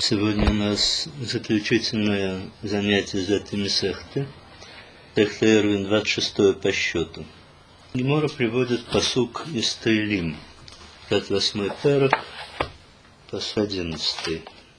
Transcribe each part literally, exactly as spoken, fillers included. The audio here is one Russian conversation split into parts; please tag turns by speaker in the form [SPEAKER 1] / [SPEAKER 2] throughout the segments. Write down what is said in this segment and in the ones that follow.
[SPEAKER 1] Сегодня у нас заключительное занятие из этой месехты. Сехта Эрувин, двадцать шестое по счету. Гемора приводит пасук из Теилим, пятьдесят восьмой перек, пасук одиннадцатый.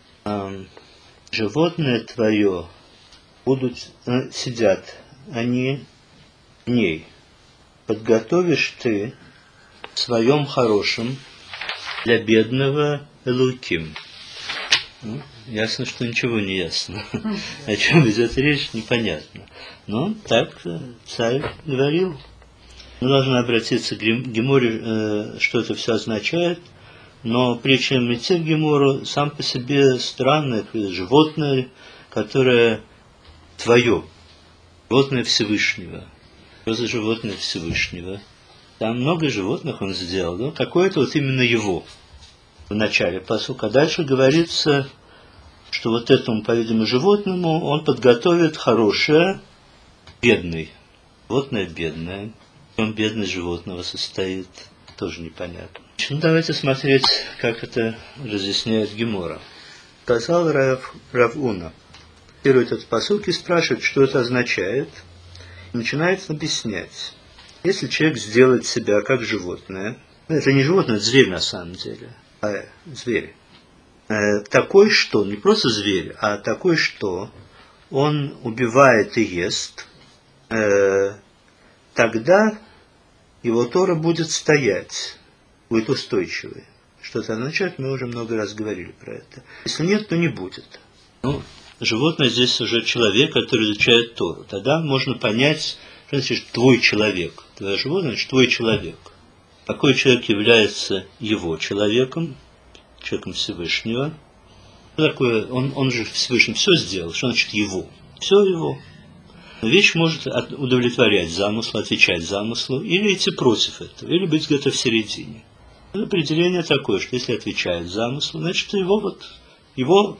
[SPEAKER 1] Животное твое будут, э, сидят они в ней. Подготовишь ты в своем хорошем для бедного Элуким. Ну, ясно, что ничего не ясно. О чем идет речь, непонятно. Но так царь говорил. Мы должны обратиться к Геморе, что это все означает. Но прежде чем идти в Гемору, сам по себе странное животное, которое твое, животное Всевышнего. Что за животное Всевышнего? Там много животных он сделал, но какое-то вот именно его. В начале пасука. Дальше говорится, что вот этому, по-видимому, животному он подготовит хорошее, бедный. Животное бедное. В чем бедность животного состоит, тоже непонятно. Ну, давайте смотреть, как это разъясняет Гемора. Сказал Рав, Рав Уна. Первый этот пасук и спрашивает, что это означает. И начинает объяснять. Если человек сделает себя как животное, это не животное, это зверь на самом деле. А, зверь. Э, такой, что, не просто зверь, а такой, что он убивает и ест, э, тогда его Тора будет стоять, будет устойчивой. Что это означает, мы уже много раз говорили про это. Если нет, то не будет. Ну, животное здесь уже человек, который изучает Тору. Тогда можно понять, что значит твой человек. Твое животное, значит твой человек. Какой человек является его человеком, человеком Всевышнего? Что такое? Он, он же Всевышний все сделал. Что значит его? Все его. Вещь может удовлетворять замыслу, отвечать замыслу, или идти против этого, или быть где-то в середине. Определение такое, что если отвечает замыслу, значит его, вот, его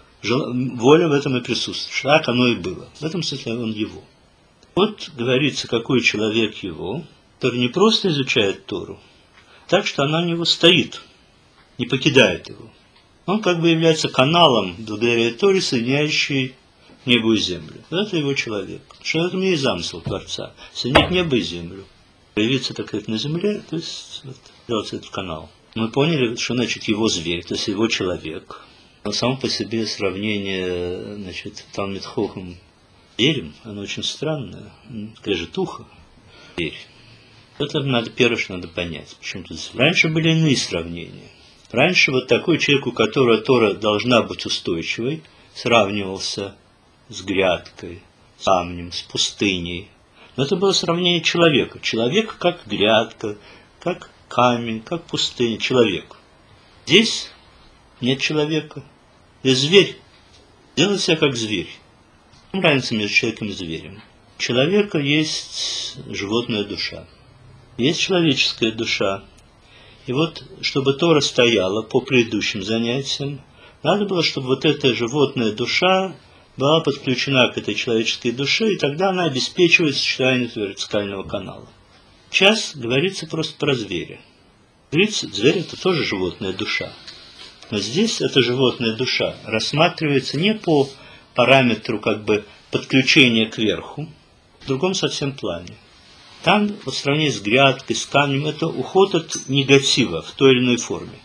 [SPEAKER 1] воля в этом и присутствует. Так оно и было. В этом смысле он его. Вот говорится, какой человек его, который не просто изучает Тору, так что она у него стоит, не покидает его. Он как бы является каналом, благодаря Торе, соединяющий небо и землю. Это его человек. Что в этом есть замысел Творца. Соединить небо и землю. Появиться, так сказать, на земле, то есть вот, делать этот канал. Мы поняли, что значит его зверь, то есть его человек. Но само по себе сравнение, значит, Талмид Хохам зверем, оно очень странное. Такая же туха. Зверь. Это надо, первое, что надо понять. Почему тут... Раньше были иные сравнения. Раньше вот такой человек, у которого Тора должна быть устойчивой, сравнивался с грядкой, с камнем, с пустыней. Но это было сравнение человека. Человек как грядка, как камень, как пустыня. Человек. Здесь нет человека. Здесь зверь. Делает себя как зверь. Разница между человеком и зверем. У человека есть животная душа. Есть человеческая душа. И вот, чтобы Тора стояла по предыдущим занятиям, надо было, чтобы вот эта животная душа была подключена к этой человеческой душе, и тогда она обеспечивает сочетание этого вертикального канала. Сейчас говорится просто про зверя. Зверь – это тоже животная душа. Но здесь эта животная душа рассматривается не по параметру как бы подключения к верху, в другом совсем плане. Там, по сравнению с грядкой, с камнем, это уход от негатива в той или иной форме.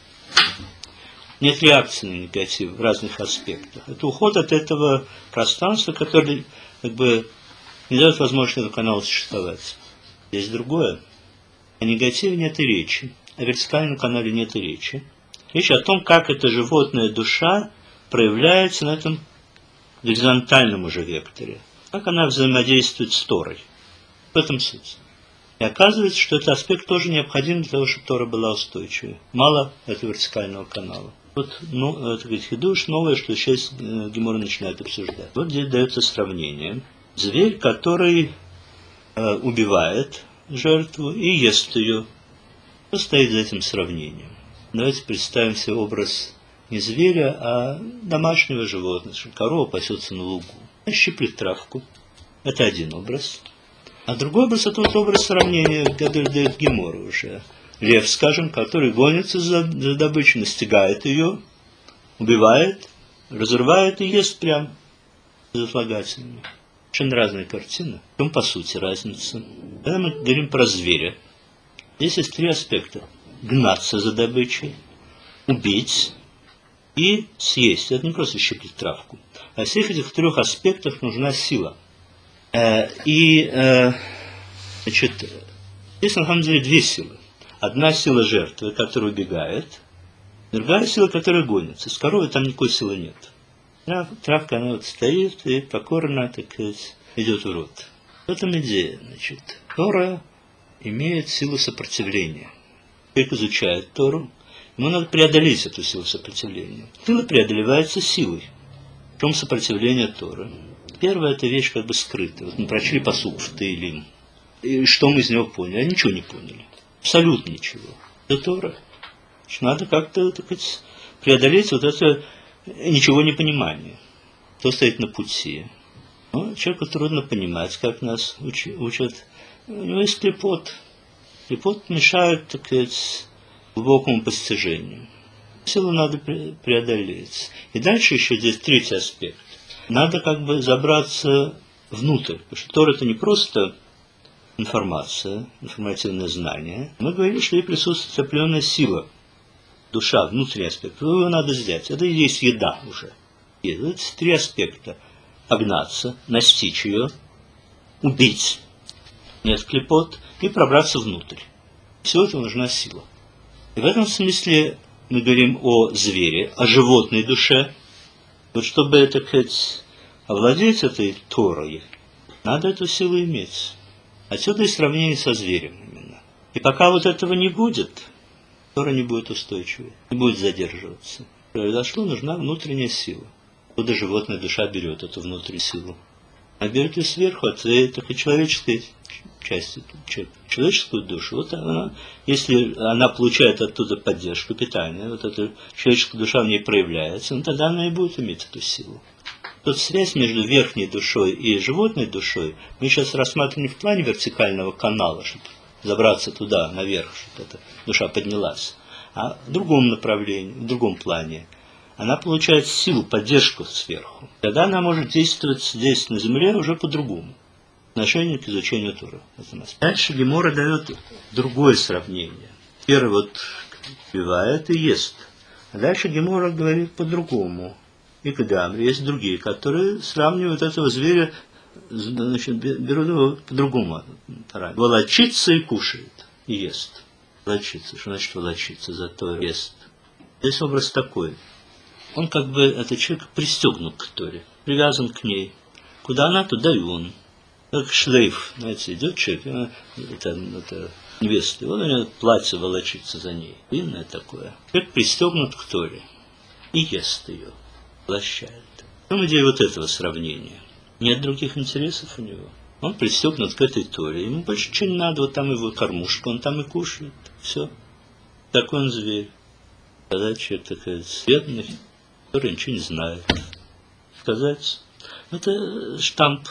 [SPEAKER 1] Нет реакции на негатив в разных аспектах. Это уход от этого пространства, которое как бы не дает возможности этому каналу существовать. Есть другое. О негативе нет и речи. О вертикальном канале нет и речи. Речь о том, как эта животная душа проявляется на этом горизонтальном уже векторе. Как она взаимодействует с Торой. В этом суть. И оказывается, что этот аспект тоже необходим для того, чтобы Тора была устойчивой. Мало этого вертикального канала. Вот, ну, это хидуш новое, что сейчас Гемора начинает обсуждать. Вот здесь дается сравнение. Зверь, который э, убивает жертву и ест ее. Что стоит за этим сравнением? Давайте представим себе образ не зверя, а домашнего животного. Корова пасется на лугу. Щиплет травку. Это один образ. А другой образ – это вот образ сравнения, который дает Гемора уже. Лев, скажем, который гонится за, за добычей, настигает ее, убивает, разрывает и ест прям безотлагательно. Совершенно разные картины. В чем, по сути, разница? Когда мы говорим про зверя, здесь есть три аспекта. Гнаться за добычей, убить и съесть. Это не просто щиплет травку. А в всех этих трех аспектах нужна сила. И, значит, здесь на самом деле две силы. Одна сила жертвы, которая убегает, другая сила, которая гонится. С коровой там никакой силы нет. Травка, она вот стоит и покорно, так сказать, идет в рот. В этом идея, значит. Тора имеет силу сопротивления. Человек изучает Тору, ему надо преодолеть эту силу сопротивления. Сила преодолевается силой. В чем сопротивление Торы? Первая эта вещь как бы скрытая. Вот мы прочли пасук в Теилим. И что мы из него поняли? А ничего не поняли. Абсолютно ничего. Это Тора. Надо как-то, так сказать, преодолеть вот это ничего не понимание. Кто стоит на пути. Ну, человеку трудно понимать, как нас уч- учат. У него есть клепот. Клепот мешает, так сказать, глубокому постижению. Силу надо преодолеть. И дальше еще здесь третий аспект. Надо как бы забраться внутрь. Потому что Тора — это не просто информация, информативное знание. Мы говорили, что и присутствует определенная сила. Душа, внутренний аспект. Его надо взять. Это и есть еда уже. Это три аспекта. Погнаться, настичь ее, убить. Нет клепот. И пробраться внутрь. Всего этого нужна сила. И в этом смысле мы говорим о звере, о животной душе. Вот чтобы, так сказать, овладеть этой Торой, надо эту силу иметь. Отсюда и сравнение со зверем именно. И пока вот этого не будет, Тора не будет устойчивой, не будет задерживаться. Произошло, нужна внутренняя сила. Куда животная душа берет эту внутреннюю силу? Она берет ее сверху, от своей такой человеческой части, человеческую душу. Вот она, если она получает оттуда поддержку, питание, вот эта человеческая душа в ней проявляется, ну, тогда она и будет иметь эту силу. Тут связь между верхней душой и животной душой мы сейчас рассматриваем не в плане вертикального канала, чтобы забраться туда, наверх, чтобы эта душа поднялась, а в другом направлении, в другом плане. Она получает силу, поддержку сверху. Тогда она может действовать здесь, на земле, уже по-другому. Отношение к изучению Торы. Дальше Гемора дает другое сравнение. Первый вот убивает и ест. А дальше Гемора говорит по-другому. И Гамри, есть другие, которые сравнивают этого зверя, значит, берут его по-другому. Волочится и кушает, и ест. Волочится. Что значит волочиться? Зато ест. Здесь образ такой. Он как бы, этот человек, пристегнут к Торе, привязан к ней. Куда она, туда и он. Как шлейф, знаете, идет человек, это, это невеста, и он у него платье волочится за ней. Длинное такое. Человек пристегнут к Торе и ест ее, поглощает. В чем идея вот этого сравнения? Нет других интересов у него. Он пристегнут к этой Торе, ему больше ничего не надо, вот там его кормушка, он там и кушает. Все. Такой он зверь. Когда человек такой бедный, который ничего не знает. Сказать, это штамп.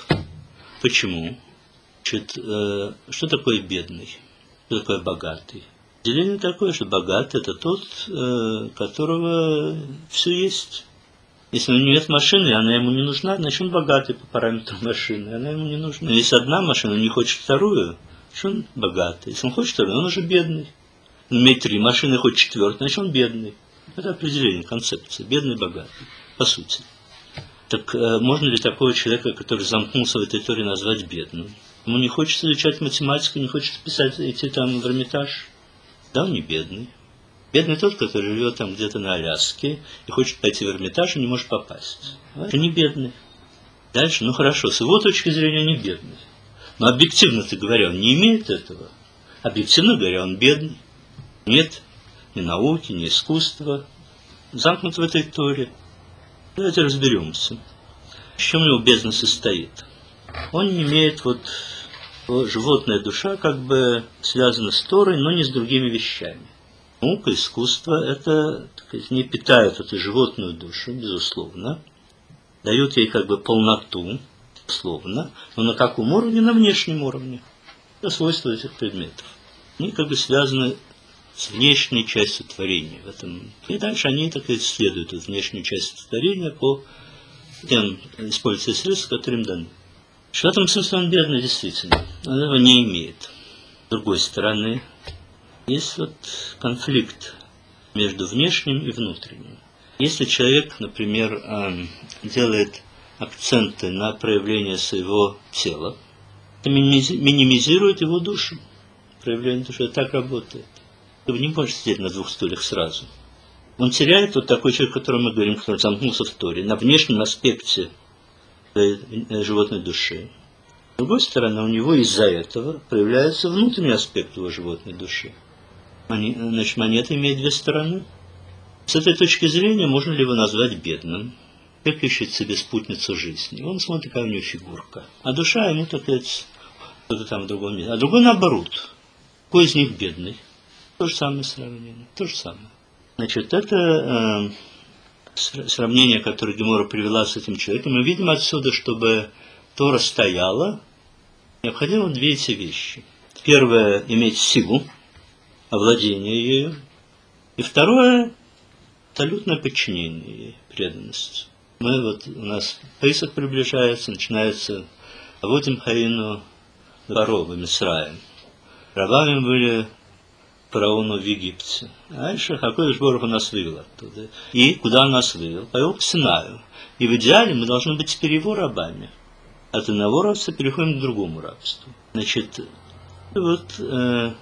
[SPEAKER 1] Почему? Значит, э, что такое бедный? Что такое богатый? Деление такое, что богатый – это тот, э, которого все есть. Если у него нет машины, она ему не нужна, значит он богатый по параметрам машины, она ему не нужна. Если одна машина, он не хочет вторую, значит он богатый. Если он хочет вторую, он уже бедный. Он имеет три машины, хочет четвертую, значит он бедный. Это определение, концепция. Бедный, богатый. По сути. Так э, можно ли такого человека, который замкнулся в этой Торе, назвать бедным? Ему не хочется изучать математику, не хочется писать, идти там в Эрмитаж. Да, он не бедный. Бедный тот, который живет там где-то на Аляске и хочет пойти в Эрмитаж и не может попасть. Это не бедный. Дальше, ну хорошо, с его точки зрения не бедный. Но объективно-то говоря, он не имеет этого. Объективно говоря, он бедный. Нет ни науки, ни искусства. Замкнут в этой Торе. Давайте разберемся. В чем его бедность состоит? Он не имеет, вот, животная душа как бы связана с Торой, но не с другими вещами. Наука, искусство, это, так сказать, не питают эту животную душу, безусловно. Дают ей как бы полноту, безусловно. Но на каком уровне? На внешнем уровне. Это свойства этих предметов. Они как бы связаны с внешней частью творения. В этом. И дальше они так и исследуют эту внешнюю часть творения по тем используя средства, которые им даны. В этом смысле он бедный, действительно. Он этого не имеет. С другой стороны, есть вот конфликт между внешним и внутренним. Если человек, например, делает акценты на проявление своего тела, это минимизирует его душу. Проявление души так работает. Вы не можете сидеть на двух стульях сразу. Он теряет вот такой человек, о котором мы говорим, который замкнулся в Торе, на внешнем аспекте животной души. С другой стороны, у него из-за этого проявляется внутренний аспект его животной души. Значит, монета имеет две стороны. С этой точки зрения можно ли его назвать бедным? Как ищет себе спутницу жизни. Он смотрит, какая у него фигурка. А душа ему такая что-то там в другом месте. А другой наоборот. Какой из них бедный? То же самое сравнение. То же самое. Значит, это э, сравнение, которое Гемора привела с этим человеком. Мы видим отсюда, чтобы Тора стояла, необходимо две эти вещи. Первое – иметь силу, овладение ею. И второе – абсолютное подчинение ей, преданность. Мы вот, у нас Песах приближается, начинается «Аводим хаину барова Мисраим». Рабами были фараону в Египте. А еще какой же Бог нас вывел оттуда. И куда он нас вывел? Повел к Синаю. И в идеале мы должны быть теперь его рабами. От одного рабства переходим к другому рабству. Значит, вот э,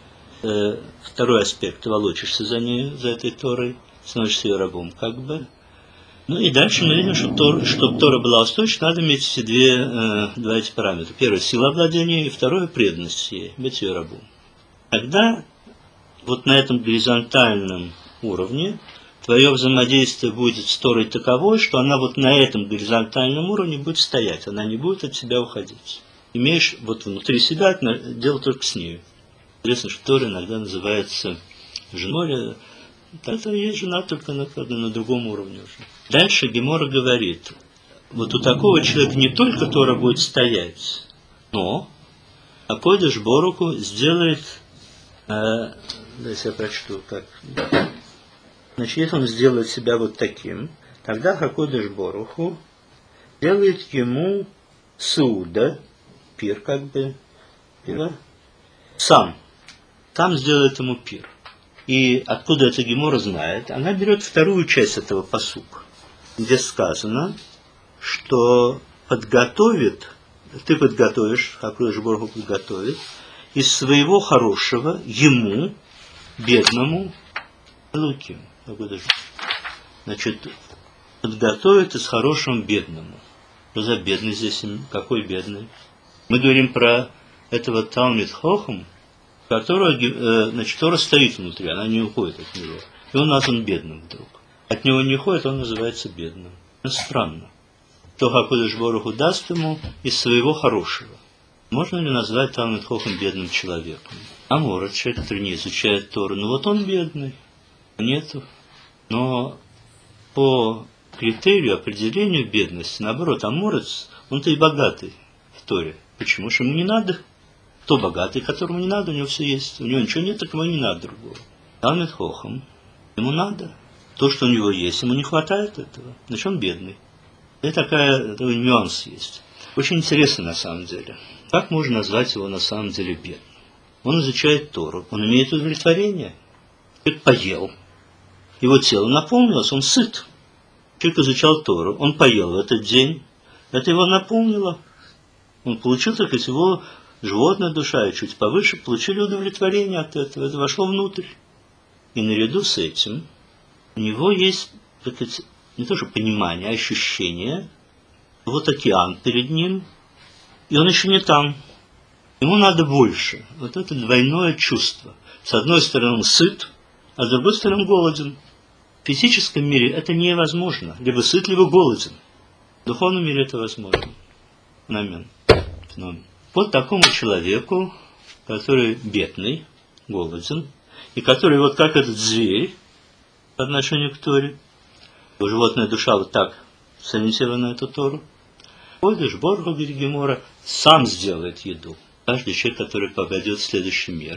[SPEAKER 1] э, второй аспект. Ты волочишься за ней, за этой Торой, становишься ее рабом, как бы. Ну и дальше мы видим, что Тор, чтобы Тора была устойчива, надо иметь все две, э, два эти параметра. Первое – сила владения, и второе – преданность ей, быть ее рабом. Тогда вот на этом горизонтальном уровне твое взаимодействие будет с Торой таковой, что она вот на этом горизонтальном уровне будет стоять, она не будет от тебя уходить. Имеешь вот внутри себя дело только с нею. Интересно, что Тора иногда называется женой. Это есть жена только на, на другом уровне уже. Дальше Гемора говорит, вот у такого человека не только Тора будет стоять, но Акодеш Борух сделает, э, давайте я прочту, как. Значит, если он сделает себя вот таким, тогда Акодеш Борух делает ему суда, пир как бы, пира, сам, сам сделает ему пир. И откуда эта Гемора знает? Она берет вторую часть этого пасука, где сказано, что подготовит, ты подготовишь, Акодеш Борух подготовит, из своего хорошего ему, бедному, луки. Значит, подготовит из хорошего бедному. Что за бедный здесь? Какой бедный? Мы говорим про этого Талмид Хохам, которого, значит, Тора стоит внутри, она не уходит от него. И он назван бедным вдруг. От него не уходит, он называется бедным. Это странно. То Акодеш Борух даст ему из своего хорошего. Можно ли назвать Талмид Хохам бедным человеком? А может, человек, который не изучает Тору, ну вот он бедный. Нету. Но по критерию определению бедности, наоборот, аморец, он-то и богатый в Торе. Почему? Что ему не надо. Кто богатый, которому не надо, у него все есть. У него ничего нет, так ему не надо другого. Талмид Хохам, ему надо. То, что у него есть, ему не хватает этого. Значит, он бедный. И такая, такой нюанс есть. Очень интересно на самом деле. Как можно назвать его на самом деле бедным? Он изучает Тору, он имеет удовлетворение. Человек поел. Его тело наполнилось, он сыт. Человек изучал Тору, он поел в этот день. Это его наполнило. Он получил, так сказать, его животная душа, и чуть повыше, получили удовлетворение от этого. Это вошло внутрь. И наряду с этим у него есть, так сказать, не то что понимание, а ощущение. Вот океан перед ним, и он еще не там. Ему надо больше. Вот это двойное чувство. С одной стороны он сыт, а с другой стороны он голоден. В физическом мире это невозможно. Либо сыт, либо голоден. В духовном мире это возможно. Феномен. Феномен. Вот такому человеку, который бедный, голоден, и который вот как этот зверь по отношению к Торе, его животная душа вот так сориентирована на эту Тору, Акодеш Борух, говорит Гемора, сам сделает еду. Каждый человек, который попадет в следующий мир,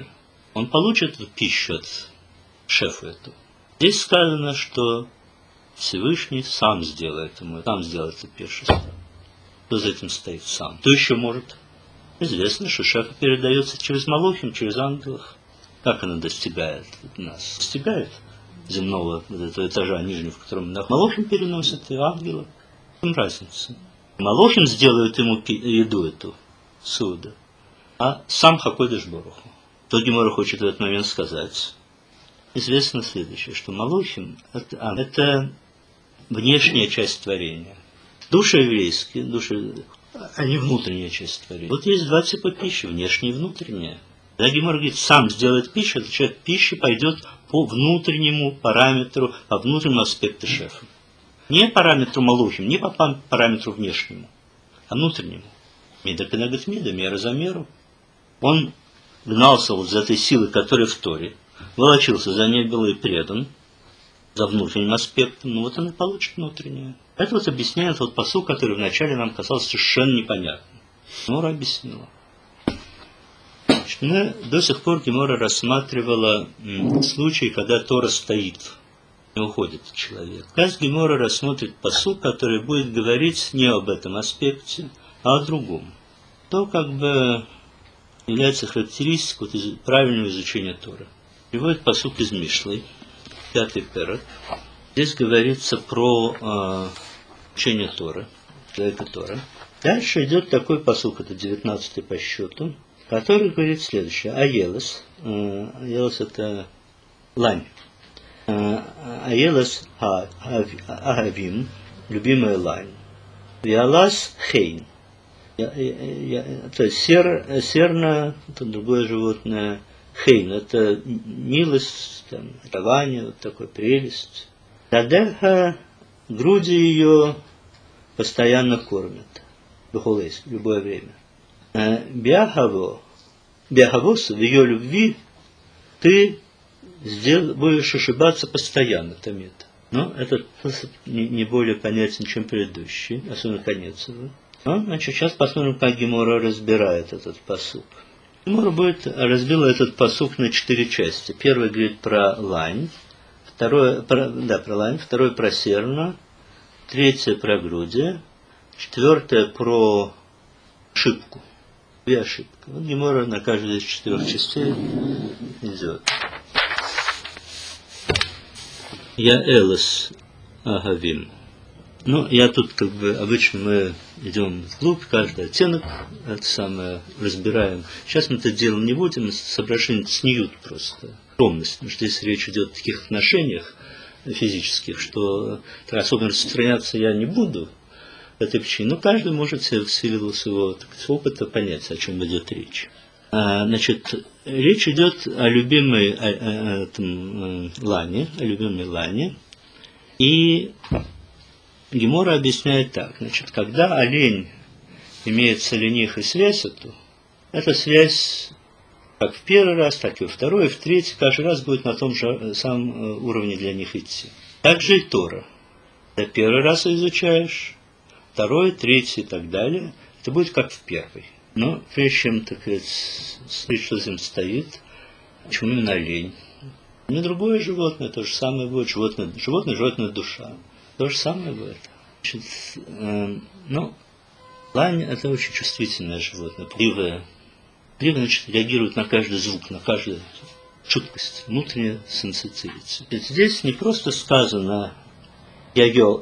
[SPEAKER 1] он получит эту пищу от шефа эту. Здесь сказано, что Всевышний сам сделает ему, сам сделает это пиршество. Кто за этим стоит сам? Кто еще может? Известно, что шефа передается через малухим, через ангелов. Как она достигает нас? Достигает земного вот этого этажа нижнего, в котором мы малухим переносят, и ангелы. В чем разница? Малухим сделают ему еду эту, суда, а сам Хакодеш Баруху. То Гемора хочет в этот момент сказать. Известно следующее, что малухим это, а, это внешняя часть творения. Души еврейские, души, они внутренняя часть творения. Вот есть два типа пищи, внешняя и внутренняя. Когда Гемора говорит, сам сделает пищу, это человек пища пойдет по внутреннему параметру, по внутреннему аспекту шефа. Не параметру малухим, не по параметру внешнему, а внутреннему. Мида кенегет мида, мера за меру. Он гнался вот за этой силой, которая в Торе, волочился за ней, был и предан, за внутренним аспектом, ну вот он и получит внутреннее. Это вот объясняет вот посыл, который вначале нам казался совершенно непонятным. Гемора объяснила. Значит, мы до сих пор Гемора рассматривала м, случаи, когда Тора стоит, не уходит человек. Сейчас Гемора рассмотрит посыл, который будет говорить не об этом аспекте, а о другом. То как бы является характеристикой вот, правильного изучения Торы. Приводит посыл из Мишлы, пятый перек. Здесь говорится про э, учение Торы, человека Тора. Дальше идет такой посыл, это девятнадцатый по счету, который говорит следующее. Аелес, э, Аелес это лань. Аелес агавим, любимая лань. Виалас хейн. Я, я, я, то есть сер, серна, это другое животное. Хейн, это милость, там, давание, вот такой прелесть. Дадеха, груди ее постоянно кормят. Бухолейс, в любое время. Биахаво, биахавос, в ее любви ты сдел, будешь ошибаться постоянно, тамид. Но этот способ не, не более понятен, чем предыдущий, особенно конец его. Ну, значит, сейчас посмотрим, как Гемора разбирает этот пасук. Гемора будет разбила этот пасук на четыре части. Первый говорит про лань, второе, про, да, про лань, второй про серна, третье про груди, четвертое про ошибку. Две ошибки. Вот Гемора на каждой из четырех частей идет. Я элес агавим. Ну, я тут как бы обычно мы идем вглубь, каждый оттенок, это самое, разбираем. Сейчас мы это делаем не будем, соображение снюют просто. Скромность, потому что здесь речь идет о таких отношениях физических, что особенно распространяться я не буду по этой причине. Но каждый может в силу своего так сказать, опыта понять, о чем идет речь. А, значит, речь идет о любимой о, о, о, там, лане, о любимой лане. И Гемора объясняет так, значит, когда олень имеет с оленихой связь эту, эта связь как в первый раз, так и во второй, и в третий, каждый раз будет на том же самом уровне для них идти. Так же и Тора. Когда первый раз изучаешь, второй, третий и так далее, это будет как в первый. Но прежде чем, так сказать, смотреть, что за ним стоит, почему именно олень? Не другое животное, то же самое будет, животное, животное, животное душа. То же самое будет. Значит, э, ну, лань – это очень чувствительное животное, пливое. Пливое, значит, реагирует на каждый звук, на каждую чуткость, внутренняя сенситивность. Здесь не просто сказано «айола»,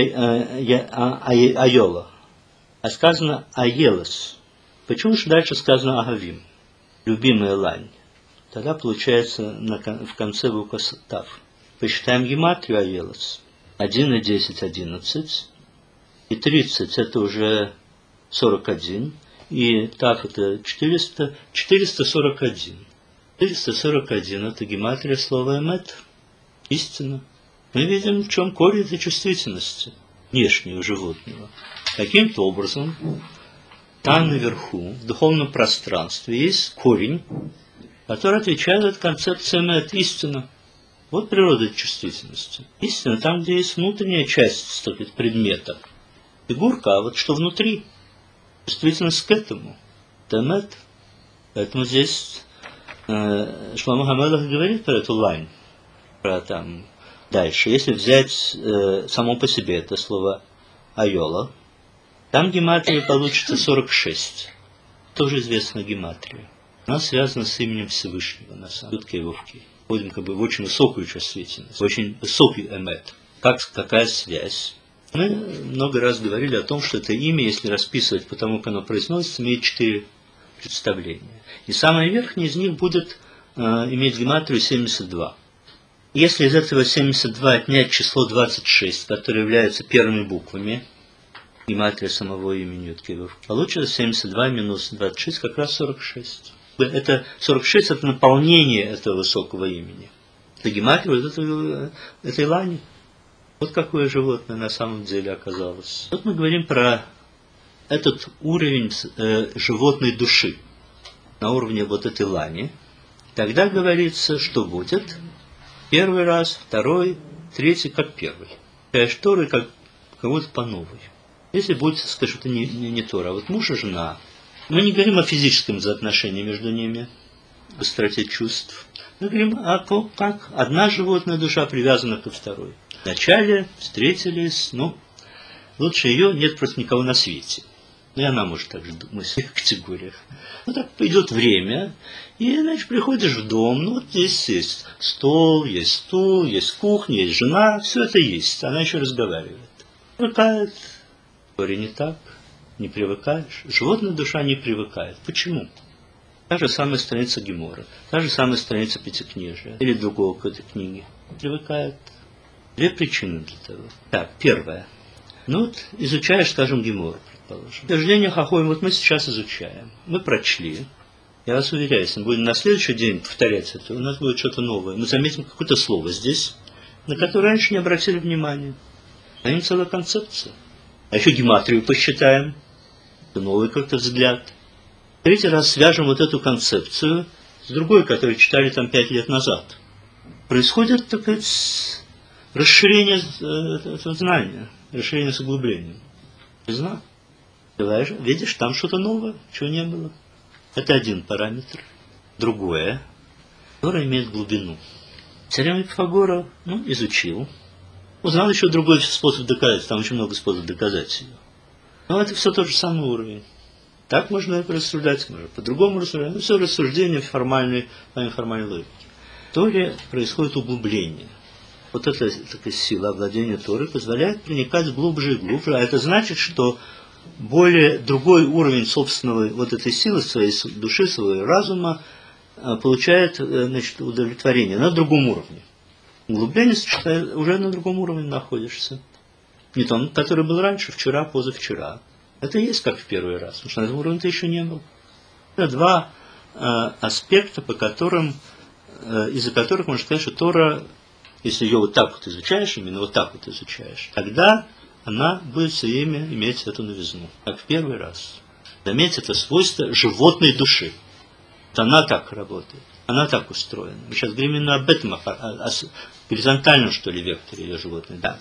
[SPEAKER 1] а сказано «аелос». Почему же дальше сказано «агавим», любимая лань? Тогда получается на, в конце буква «тав». Посчитаем гематрию «аелос». один и десять – одиннадцать, и тридцать – это уже сорок один, и тав – это четыреста, четыреста сорок один. четыреста сорок один – это гематрия слова «эмет», истина. Мы видим, в чем корень этой чувствительности внешнего животного. Каким-то образом там наверху, в духовном пространстве, есть корень, который отвечает за концепцию «эмет», истина. Вот природа чувствительности. Истина там, где есть внутренняя часть сказать, предмета. Фигурка, а вот что внутри. Чувствительность к этому. Темет. Поэтому здесь Шломо ха-Мелех говорит про эту лань, про там дальше. Если взять э, само по себе это слово айола, там гематрия получится сорок шесть. Тоже известна гематрия. Она связана с именем Всевышнего, на самом деле, его вки. Входим как бы в очень высокую чувствительность, очень высокий эмет. Как, какая связь? Мы много раз говорили о том, что это имя, если расписывать по тому, как оно произносится, имеет четыре представления. И самое верхнее из них будет э, иметь гематрию семьдесят два. Если из этого семьдесят два отнять число двадцать шесть, которое является первыми буквами, гематрия самого имени Юд-Кей-Вав, получится семьдесят два минус двадцать шесть, как раз сорок шесть. Это сорок шесть – это наполнение этого высокого имени. Это гематрия вот этой, этой лани. Вот какое животное на самом деле оказалось. Вот мы говорим про этот уровень э, животной души на уровне вот этой лани. Тогда говорится, что будет первый раз, второй, третий, как первый. Читаешь Тору, как, как будто по новой. Если будет, скажем, это не, не, не Тора, а вот муж и жена. Мы не говорим о физическом взаимоотношении между ними, о быстроте чувств. Мы говорим о том, как одна животная душа привязана ко второй. Вначале встретились, ну, лучше ее нет просто никого на свете. И она может так же думать в этих категориях. Ну, так идет время, и, значит, приходишь в дом, ну, вот здесь есть стол, есть стул, есть кухня, есть жена, все это есть. Она еще разговаривает. Привыкает. Говорю, не так, не привыкаешь. Животная душа не привыкает. Почему? Та же самая страница Гемора, та же самая страница Пятикнижия или другого какой-то книги. Привыкает. Две причины для того. Так, первое. Ну вот изучаешь, скажем, Гемору, предположим. Утверждение Хахоим вот мы сейчас изучаем. Мы прочли. Я вас уверяю, если мы будем на следующий день повторять это, у нас будет что-то новое. Мы заметим какое-то слово здесь, на которое раньше не обратили внимания. А им целая концепция. А еще гематрию посчитаем. Это новый как-то взгляд. Третий раз свяжем вот эту концепцию с другой, которую читали там пять лет назад. Происходит, так сказать, расширение этого знания, расширение с углублением. Знаю. Видишь, там что-то новое, чего не было. Это один параметр. Другое, которое имеет глубину. Теорему Пифагора, ну, изучил. Узнал еще другой способ доказать, там очень много способов доказать ее. Но это все тот же самый уровень. Так можно это рассуждать, можно по-другому рассуждать. Это все рассуждение формальной, формальной логики. В Торе происходит углубление. Вот эта такая сила овладения Торой позволяет проникать глубже и глубже. А это значит, что более другой уровень собственного вот этой силы, своей души, своего разума получает, значит, удовлетворение на другом уровне. Углубление уже на другом уровне находишься. Не том, который был раньше, вчера, позавчера. Это и есть как в первый раз, потому что на этом уровне ты еще не был. Это два э, аспекта, по которым, э, из-за которых можно сказать, что Тора, если ее вот так вот изучаешь, именно вот так вот изучаешь, тогда она будет все время иметь эту новизну, как в первый раз. Заметьте, это свойство животной души. Вот она так работает, она так устроена. Мы сейчас говорим именно об этом, о, о, о горизонтальном, что ли, векторе ее животной. Да.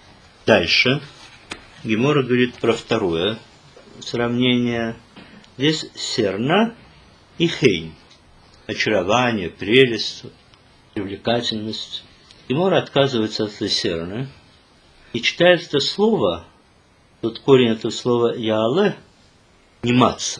[SPEAKER 1] Дальше Гемора говорит про второе сравнение. Здесь серна и хейн. Очарование, прелесть, привлекательность. Гемора отказывается от этой серны и читает это слово, тут корень этого слова яале, подниматься.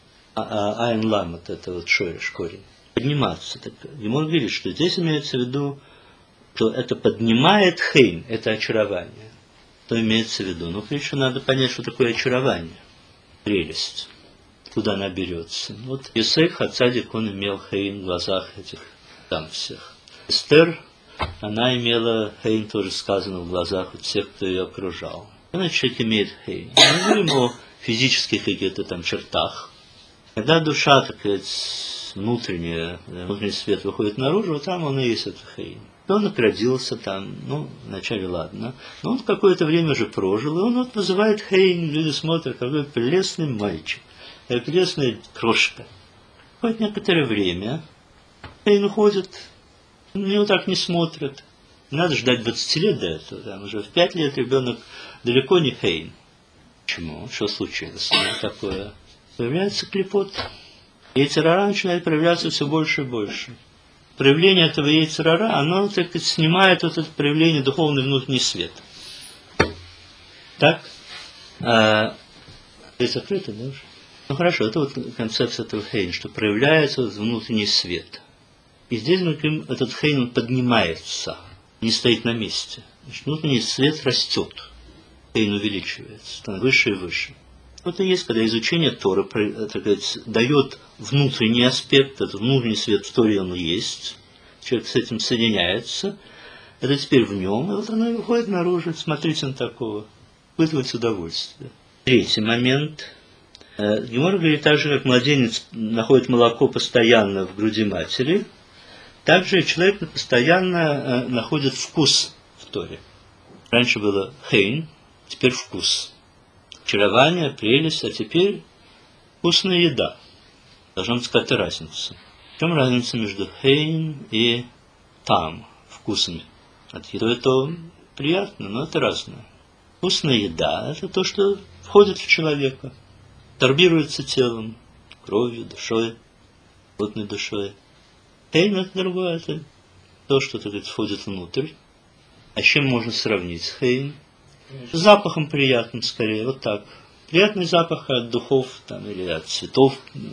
[SPEAKER 1] А айн ламат, это вот шореш корень. Подниматься. Гемора говорит, что здесь имеется в виду, что это поднимает хейн, это очарование. Что имеется в виду? Ну, прежде всего, надо понять, что такое очарование. Прелесть. Куда она берется. Вот Йосеф Хацадик, он имел хейн в глазах этих там всех. Эстер, она имела хейн, тоже сказано, в глазах у всех, кто ее окружал. Значит, человек имеет хейн. Мы не говорим о физических каких-то там чертах. Когда душа, так сказать, внутренняя, внутренний свет выходит наружу, вот там он и есть этот хейн. Он родился там, ну, вначале ладно, но он какое-то время уже прожил, и он вот вызывает хейн, люди смотрят, какой прелестный мальчик, какая прелестная крошка. Хоть некоторое время хейн уходит, на него так не смотрят. Надо ждать двадцати лет до этого, там уже в пять лет ребенок далеко не хейн. Почему? Что случилось? Такое? Появляется клепот. Йецер ара начинает проявляться все больше и больше. Проявление этого йецер ара, оно, так сказать, снимает вот это проявление духовный внутренний свет. Так? А, здесь закрыто, да? Ну хорошо, это вот концепция этого хейн, что проявляется вот внутренний свет. И здесь мы говорим, этот хейн он поднимается, не стоит на месте. Значит, внутренний свет растет, хейн увеличивается, становится выше и выше. Вот и есть, когда изучение Торы, так сказать, дает внутренний аспект, этот внутренний свет в Торе он есть, человек с этим соединяется, это теперь в нем, и вот оно выходит наружу, смотрите на такого, испытывать удовольствие. Третий момент. Гемора говорит, так же, как младенец находит молоко постоянно в груди матери, так же человек постоянно находит вкус в Торе. Раньше было хейн, теперь вкус. Очарование, прелесть, а теперь вкусная еда. Должна быть какая-то разница. В чем разница между хейн и там, вкусами? От еды это приятно, но это разное. Вкусная еда – это то, что входит в человека, абсорбируется телом, кровью, душой, плотной душой. Хейн – это другое, это то, что, так сказать, входит внутрь. А с чем можно сравнить хейн? С запахом приятным, скорее, вот так. Приятный запах от духов там, или от цветов.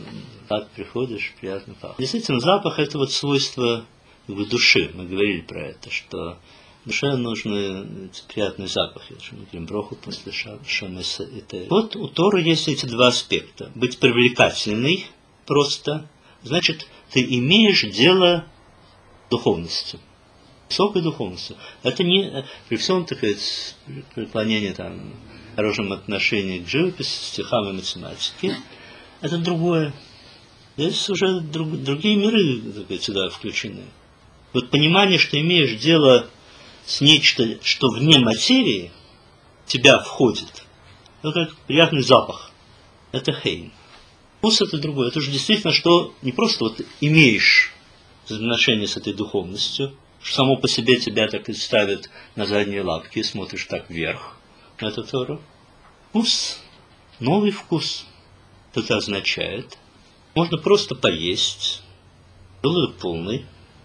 [SPEAKER 1] Так приходишь, приятно пахнет. Действительно, запах – это вот свойство как бы, души. Мы говорили про это, что душе нужны приятные запахи. Мы говорим броху после шамеса и т. Вот у Торы есть эти два аспекта. Быть привлекательной просто, значит, ты имеешь дело с духовностью. Высокой духовностью. Это не при всем, так сказать, преклонении там, хорошем отношении к живописи, стихам и математике. Это другое. Здесь уже друг, другие миры, так сказать, сюда включены. Вот понимание, что имеешь дело с нечто, что вне материи, в тебя входит, это как приятный запах. Это хейн. Вкус это другое. Это же действительно, что не просто вот имеешь отношение с этой духовностью, что само по себе тебя так и ставит на задние лапки и смотришь так вверх на эту Тору. Вкус, новый вкус. Это означает, можно просто поесть, желудок полный,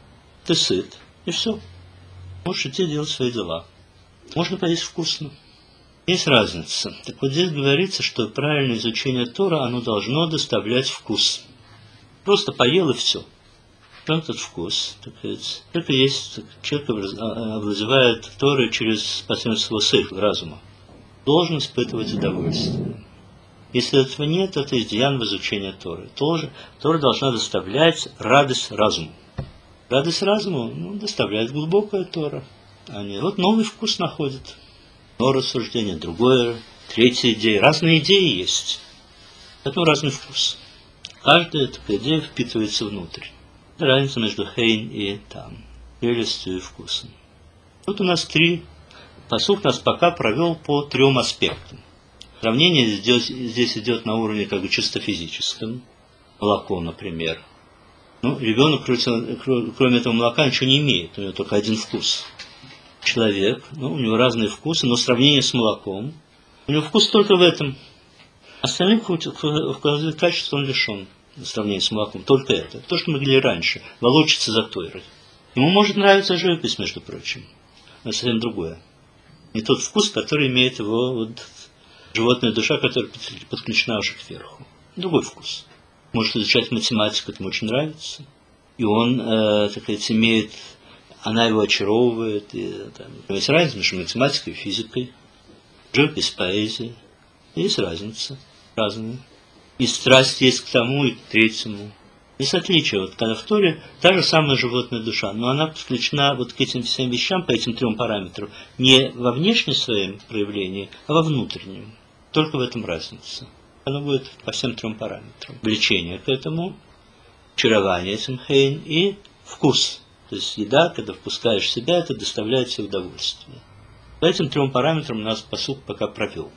[SPEAKER 1] ты сыт, и все. Можешь идти делать свои дела. Можно поесть вкусно. Есть разница. Так вот здесь говорится, что правильное изучение Тора, оно должно доставлять вкус. Просто поел и все. Что этот вкус? Так сказать, это есть, человек овладевает Торой через посредством своего разума. Должен испытывать удовольствие. Если этого нет, это изъян в изучении Торы. Тоже, Тора должна доставлять радость разуму. Радость разуму ну, доставляет глубокая Тора. Они вот новый вкус находят. Одно рассуждение, другое, третья идея. Разные идеи есть. Поэтому разный вкус. Каждая такая идея впитывается внутрь. Разница между хейн и там, прелестью и вкусом. Тут у нас три. Пасух нас пока провел по трем аспектам. Сравнение здесь, здесь идет на уровне как бы чисто физическом. Молоко, например. Ну, ребенок, кроме этого молока, ничего не имеет. У него только один вкус. Человек, ну, у него разные вкусы, но сравнение с молоком. У него вкус только в этом. Остальных вкусовых качеств он лишен. В сравнении с молоком. Только это. То, что мы говорили раньше. Волочится за Торой. Ему может нравиться живопись, между прочим. Но совсем другое. Не тот вкус, который имеет его вот, животная душа, которая подключена уже кверху. Другой вкус. Может изучать математику, это ему очень нравится. И он, э, так сказать, имеет... Она его очаровывает. И, там, есть разница между математикой и физикой. Живопись, поэзия. Есть разница. Разные. И страсть есть к тому, и к третьему. Есть отличие. Вот когда в Торе та же самая животная душа, но она подключена вот к этим всем вещам, по этим трем параметрам, не во внешнем своем проявлении, а во внутреннем. Только в этом разница. Оно будет по всем трем параметрам. Влечение к этому, очарование этим хейн и вкус. То есть еда, когда впускаешь в себя, это доставляет тебе удовольствие. По этим трем параметрам у нас пасух пока провел.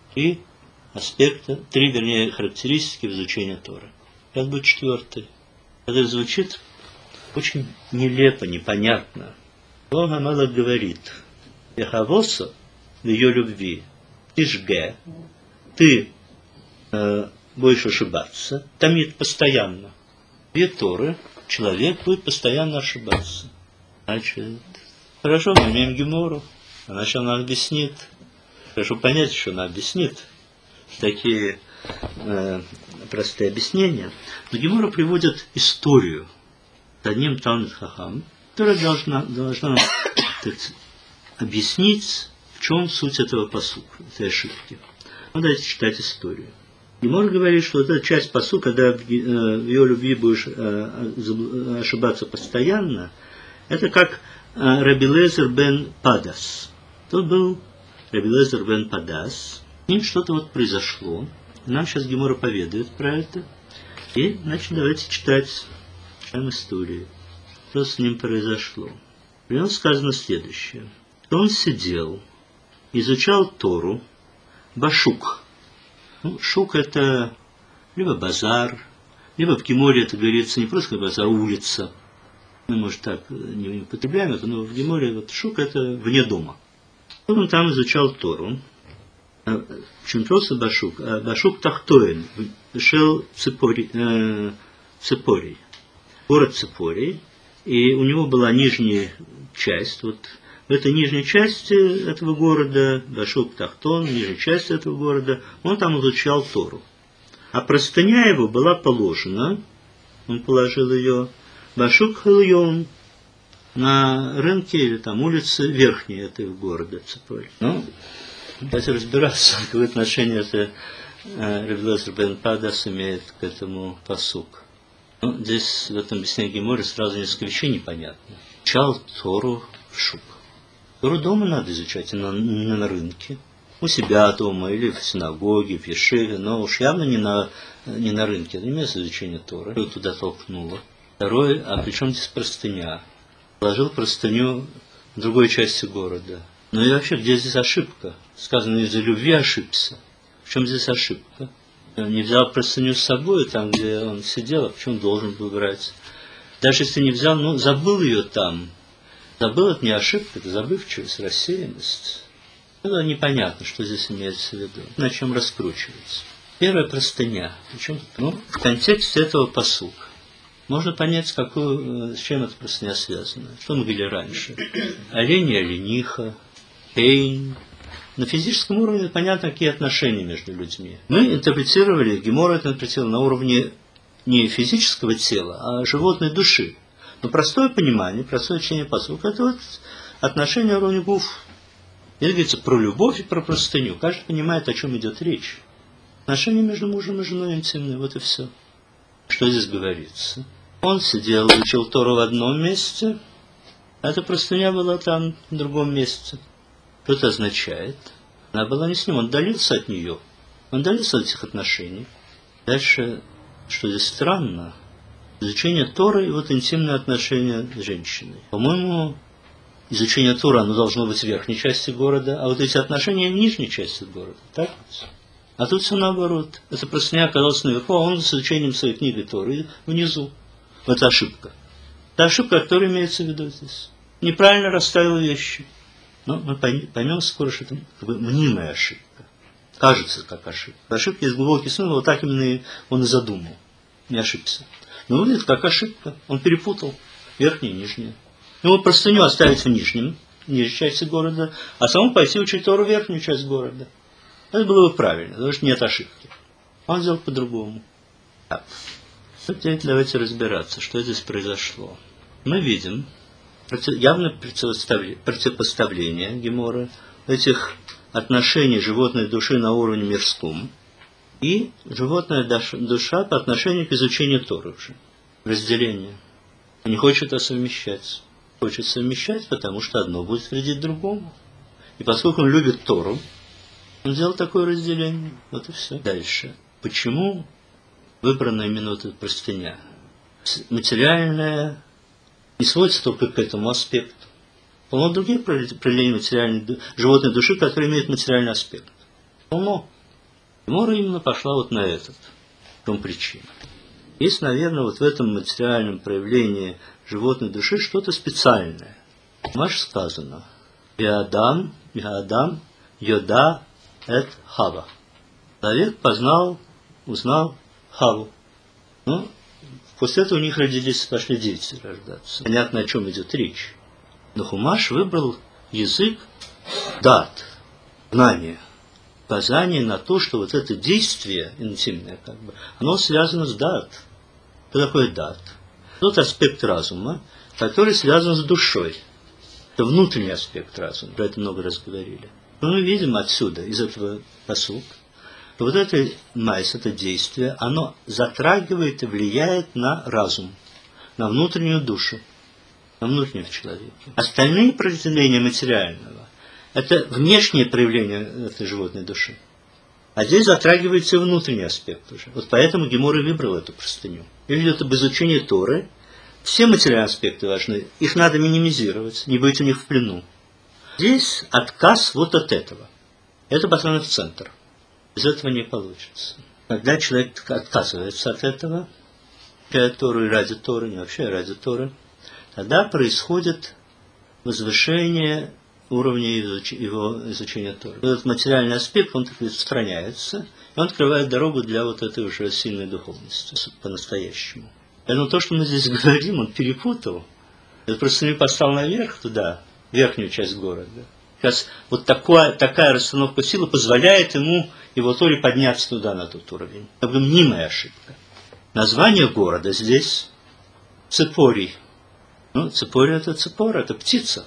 [SPEAKER 1] И аспекта, три, вернее, характеристики в изучении Торы. Сейчас будет четвертый. Это звучит очень нелепо, непонятно. Бог Амалах говорит, Яхавоса в ее любви, Ишге, ты э, будешь ошибаться, тамид постоянно. Две Торы, человек будет постоянно ошибаться. Значит, хорошо, мы имеем Гемору, она сейчас нам объяснит. Хорошо понять, что она объяснит. Такие э, простые объяснения. Но Гемора приводит историю с одним Талмид Хахам, которая должна, должна нам так, объяснить, в чем суть этого пасука, этой ошибки. Ну, давайте читать историю. Гемора говорит, что вот эта часть пасука, когда в ее любви будешь ошибаться постоянно, это как Раби Лезер бен Падас. Тут был Раби Лезер бен Падас. С ним что-то вот произошло. Нам сейчас Гемора поведает про это. И, значит, давайте читать читаем историю. Что с ним произошло. При нем сказано следующее. Он сидел, изучал Тору, башук. Ну, шук это либо базар, либо в Геморе это говорится не просто как базар, а улица. Мы, может, так не употребляем это, но в Геморе вот шук это вне дома. Он там изучал Тору. Причем просто башук, а башук Тахтоин, шел Ципори, э, Ципорий, город Ципорий, и у него была нижняя часть, вот в этой нижней части этого города, башук Тахтон, нижняя часть этого города, он там изучал Тору. А простыня его была положена, он положил ее, башук Хильон, на рынке или там улице верхней этого города Ципорий. Ну, давайте разбираться, какое отношение это Раби Лезер бен Падас имеет к этому пасуку. Ну, здесь в этом объяснении Геморы сразу несколько вещей непонятно. Изучал Тору в шук. Тору дома надо изучать, не на, не на рынке. У себя дома, или в синагоге, в ешиве, но уж явно не на, не на рынке. Это не место изучения Торы. Его туда толкнуло. Второе, а при чем здесь простыня? Положил простыню в другой части города. Ну и вообще, где здесь ошибка? Сказано, из-за любви ошибся. В чем здесь ошибка? Он не взял простыню с собой, там, где он сидел, а почему должен был брать? Даже если не взял, ну, забыл ее там. Забыл, это не ошибка, это забывчивость, рассеянность. Это непонятно, что здесь имеется в виду. На чем раскручивается. Первая простыня. Причем, ну, в контексте этого пасука. Можно понять, с, какую, с чем эта простыня связана. Что мы говорили раньше? Олень и олениха, эйн. На физическом уровне понятно, какие отношения между людьми. Мы интерпретировали, Гемора это интерпретировал на уровне не физического тела, а животной души. Но простое понимание, простое учение пасука, это вот отношения на уровне гуф. Здесь говорится про любовь и про простыню. Каждый понимает, о чем идет речь. Отношения между мужем и женой интимные, вот и все. Что здесь говорится? Он сидел, учил Тору в одном месте, а эта простыня была там, в другом месте. Что это означает? Она была не с ним, он отдалился от нее. Он отдалился от этих отношений. Дальше, что здесь странно, изучение Торы и вот интимные отношения с женщиной. По-моему, изучение Торы, оно должно быть в верхней части города, а вот эти отношения в нижней части города. Так? А тут все наоборот. Эта простыня оказалась наверху, а он с изучением своей книги Торы внизу. Это ошибка. Это ошибка, которая имеется в виду здесь. Неправильно расставил вещи. Но мы поймем скоро, что это как бы мнимая ошибка. Кажется, как ошибка. Ошибка есть глубокий смысл, вот так именно он и задумал. Не ошибся. Но выглядит как ошибка. Он перепутал верхнее и нижнее. Ему простыню оставить в нижнем, в нижней части города, а самому пойти учить Тору в верхнюю часть города. Это было бы правильно, потому что нет ошибки. Он сделал по-другому. Так. Теперь давайте разбираться, что здесь произошло. Мы видим явное противопоставление Гемора этих отношений животной души на уровне мирском и животная душа по отношению к изучению Торы уже. Разделение. Он не хочет это совмещать. Хочет совмещать, потому что одно будет вредить другому. И поскольку он любит Тору, он сделал такое разделение. Вот и все. Дальше. Почему выбрана именно эта простыня? Материальная не сводится только к этому аспекту. Полно других проявлений материальной животной души, которые имеют материальный аспект. Полно. Гемора именно пошла вот на этот. В том причина. Есть, наверное, вот в этом материальном проявлении животной души что-то специальное. Маш сказано. Виадам, Виадам, Йода, Эт Хава. Человек познал узнал Хаву. Ну, после этого у них родились, пошли дети рождаться. Понятно, о чем идет речь. Но Хумаш выбрал язык дат, знания, указание на то, что вот это действие интимное, как бы, оно связано с дат. Что такое дат? Тот аспект разума, который связан с душой. Это внутренний аспект разума. Про это много раз говорили. Но мы видим отсюда, из этого пасука, что вот это майс, это действие, оно затрагивает и влияет на разум, на внутреннюю душу, на внутреннего человека. Остальные проявления материального – это внешнее проявление этой животной души. А здесь затрагивается и внутренний аспект уже. Вот поэтому Гемора выбрал эту простыню. И идет об изучении Торы. Все материальные аспекты важны. Их надо минимизировать, не быть у них в плену. Здесь отказ вот от этого. Это поставлено в центр. Без этого не получится. Когда человек отказывается от этого, ради Торы и ради Торы, не вообще ради Торы, тогда происходит возвышение уровня его изучения Торы. Этот материальный аспект, он так устраняется, и он открывает дорогу для вот этой уже сильной духовности, по-настоящему. Поэтому то, что мы здесь говорим, он перепутал. Это просто не поставил наверх туда, верхнюю часть города. Сейчас вот такая, такая расстановка силы позволяет ему, его Торе, подняться туда, на тот уровень. Как бы мнимая ошибка. Название города здесь Цепорий. Ну, Цепорий – это цепора, это птица.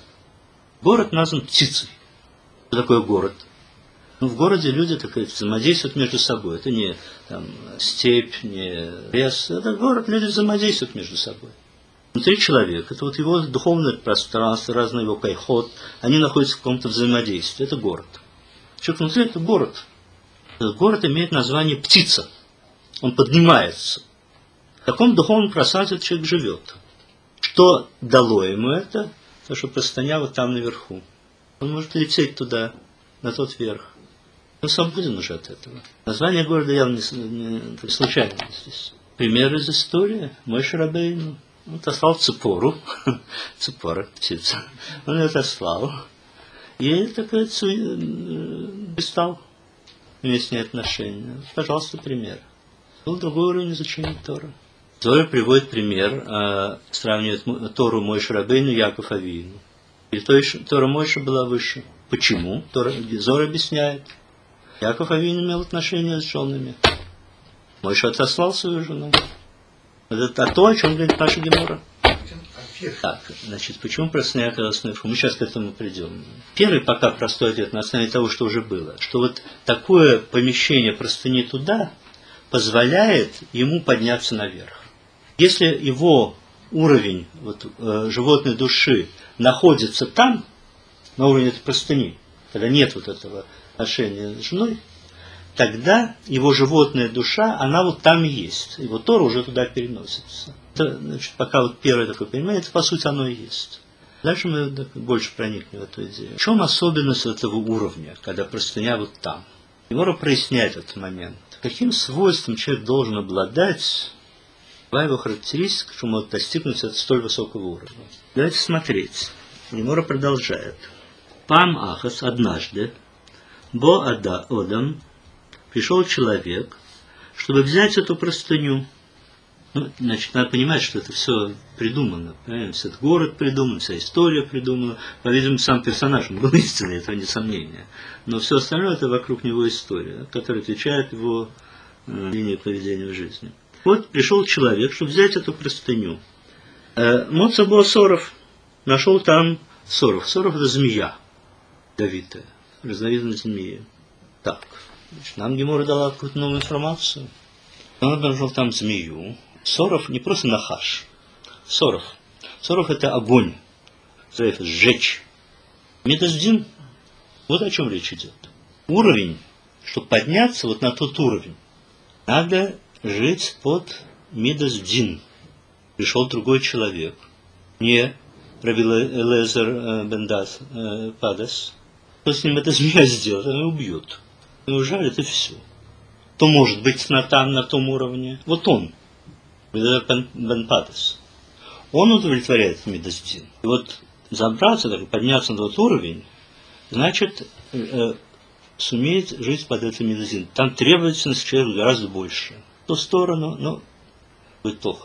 [SPEAKER 1] Город назван птицей. Что такое город? Ну, в городе люди так сказать, взаимодействуют между собой. Это не там, степь, не лес. Это город, люди взаимодействуют между собой. Внутри человека, это вот его духовное пространство, разные его кайхот, они находятся в каком-то взаимодействии. Это город. Человек внутри – это город. Этот город имеет название птица. Он поднимается. В таком духовном пространстве человек живет. Что дало ему это? То, что простыня вот там наверху. Он может лететь туда, на тот верх. Он свободен уже от этого. Название города явно не, не случайно здесь. Пример из истории. Моше Рабейну. Он отослал Цепору. Цепора, птица. Он ее отослал. И, так сказать, перестал иметь с ней отношения. Пожалуйста, пример. Был другой уровень изучения Торы. Зора приводит пример, э, сравнивает Тору Моше Рабейну и Яков Авину. И то, Тора Моше была выше. Почему? Тора, Зора объясняет. Яков Авину имел отношения с женами. Моше отослал свою жену. Это то, о чем говорит наша Гемора. Так, значит, почему простыня оказалась наверху? Мы сейчас к этому придем. Первый пока простой ответ на основе того, что уже было. Что вот такое помещение простыни туда позволяет ему подняться наверх. Если его уровень вот, э, животной души находится там, на уровне этой простыни, когда нет вот этого отношения с женой, тогда его животная душа, она вот там есть. Его Тора уже туда переносится. Это, значит, пока вот первое такое понимание, это по сути оно и есть. Дальше мы больше проникнем в эту идею. В чем особенность этого уровня, когда простыня вот там? Гемора проясняет этот момент. Каким свойством человек должен обладать, какова его характеристика, что может достигнуть от столь высокого уровня? Давайте смотреть. Гемора продолжает. Пам Ахас однажды, Бо Ада Одам, пришел человек, чтобы взять эту простыню. Ну, значит, надо понимать, что это все придумано. Понимаете? Этот город придуман, вся история придумана. По-видимому, сам персонаж он был истинный, этого не сомнение. Но все остальное это вокруг него история, которая отвечает его э, линии поведения в жизни. Вот пришел человек, чтобы взять эту простыню. Э, Моца был Соров, нашел там Соров. Соров это змея ядовитая, разновидность змеи. Так, значит, нам Гемора дала какую-то новую информацию. Он обнаружил там змею. Соров не просто нахаш. Соров. Соров это огонь. Это сжечь. Медаздин. Вот о чем речь идет. Уровень, чтобы подняться вот на тот уровень, надо жить под Медаздин. Пришел другой человек. Не Раби Элиэзер бен Падас. Что с ним эта змея сделает? Она убьет. Его жалит и все. Кто может быть на, там, на том уровне? Вот он. Бен Падас. Он удовлетворяет Медаздин. И вот забраться, так, подняться на тот уровень, значит, э, сумеет жить под этим медозин. Там требовательность человека гораздо больше. В ту сторону, ну, будет плохо.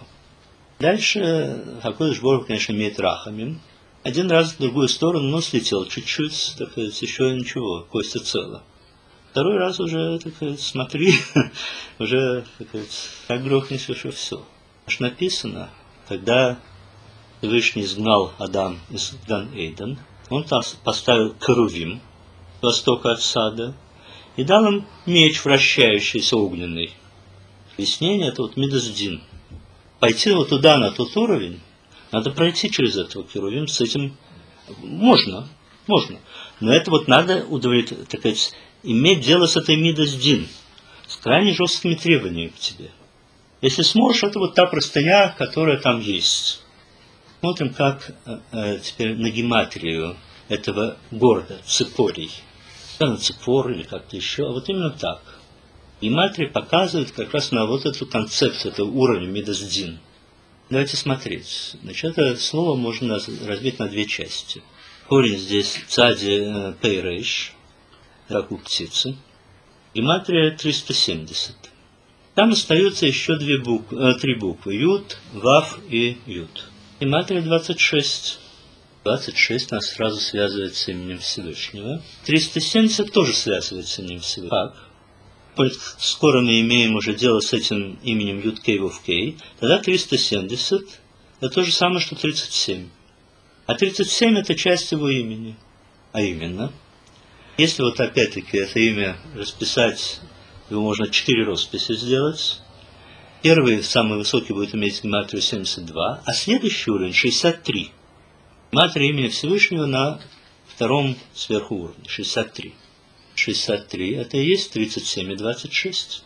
[SPEAKER 1] Дальше Хакодыш Борух, конечно, имеет рахамим. Один раз в другую сторону, но слетел чуть-чуть, так сказать, еще ничего, костя цела. Второй раз уже, так сказать, смотри, уже, так сказать, как грохнешь, уже все. Аж написано, когда Всевышний изгнал Адам из Ган-Эйден, он там поставил керувим с востока от сада и дал им меч вращающийся огненный. Объяснение — это вот Мидас-Дин. Пойти вот туда, на тот уровень, надо пройти через этого керувим, с этим можно, можно. Но это вот надо удовлетворить, так сказать, иметь дело с этой Мидас-Дин, с крайне жесткими требованиями к тебе. Если сможешь, это вот та простыня, которая там есть. Смотрим, как э, теперь на гематрию этого города, Ципорий. Да, на Ципор или как-то еще, а вот именно так. Гематрия показывает как раз на вот эту концепцию, этого уровня Мидас-Дин. Давайте смотреть. Значит, это слово можно разбить на две части. Корень здесь цади э, пейрейш, как у птицы. Гематрия триста семьдесят. Там остаются еще две буквы, э, три буквы. Ют, Вав и Ют. Гематрия двадцать шесть. двадцать шесть нас сразу связывает с именем Всевышнего. триста семьдесят тоже связывает с именем Всевышнего. Как? Скоро мы имеем уже дело с этим именем Ют Кей Вов Кей. Тогда триста семьдесят это то же самое, что тридцать семь. А тридцать семь это часть его имени. А именно, если вот опять-таки это имя расписать, его можно четыре росписи сделать. Первый, самый высокий, будет иметь гематрию семьдесят два, а следующий уровень шестьдесят три. Гематрия имени Всевышнего на втором сверху уровне, шестьдесят три. шестьдесят три это и есть тридцать семь и двадцать шесть.